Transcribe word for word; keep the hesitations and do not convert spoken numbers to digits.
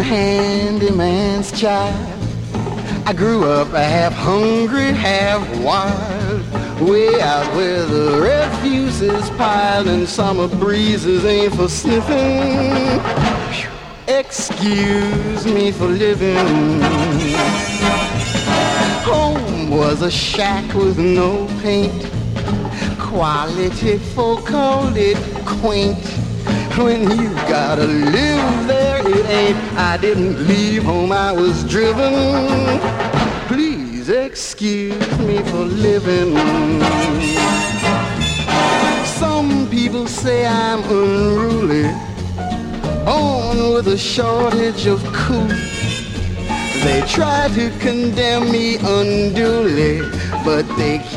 handyman's child. I grew up half hungry, half wild, way out where the refuse is piled and summer breezes ain't for sniffing. Excuse me for living. Home was a shack with no paint. Quality folk called it quaint. When you gotta live there, it ain't. I didn't leave home, I was driven. Please excuse me for living. Some people say I'm unruly, born with a shortage of cool. They try to condemn me unduly, but they